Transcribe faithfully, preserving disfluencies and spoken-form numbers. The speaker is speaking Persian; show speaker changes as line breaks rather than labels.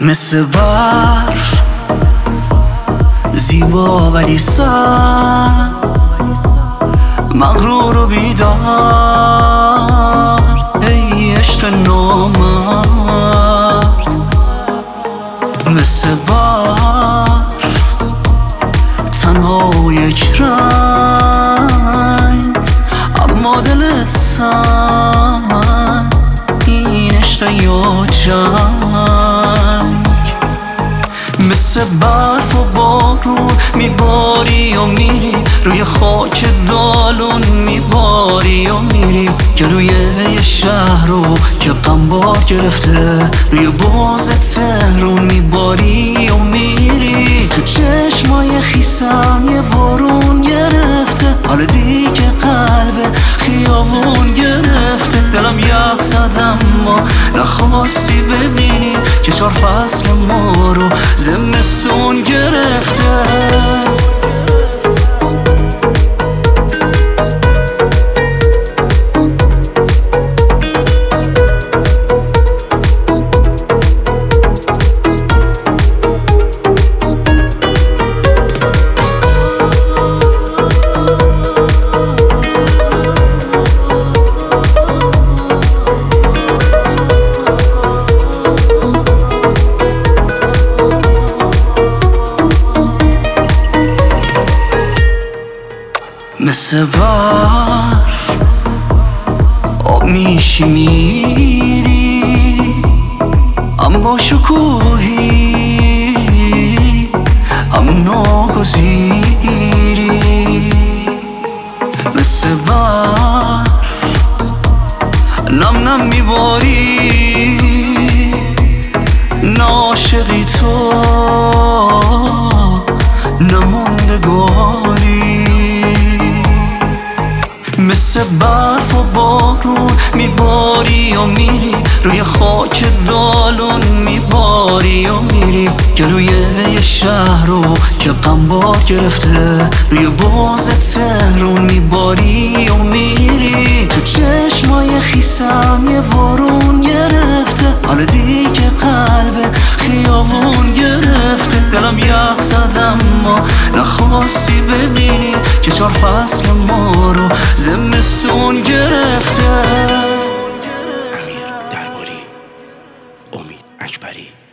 مثل برف زیبا ولی سر، مغرور و بیدار، ای عشق نامرد. مثل برف تنها یک رنگ، اما دلت سنگ، این عشق یا جنگ. مثل برف و بارون میباری و میری، روی خاک دالون میباری و میری، جلوی یه شهر رو که غمبار گرفته، روی باز تهرون میباری و میری. تو چشمای خیسم یه بارون گرفته، حالا دیگه قلب خیابون گرفته. دلم یخ زد اما نخواستی ببینی که چهار فصل ما رو زمستون گرفته. مثل برف آب میشی میری، اما شکوهی هم ناگزیری. مثل برف نم نم میباری، ناشقی تو نموندگاری. مثل برف و بارون میباری و میری، روی خاک دالون میباری و میری، جلوی یه شهر رو که غمبار گرفته، روی باز تهرون میباری و میری. تو چشمای خیسم یه بارون گرفته، حالا دیگه قلب خیابون گرفته. دلم یخ زد اما نخواستی ببینی که چهار فصل ما رو زمستون گرفته.
امیر درباری، امید اکبری.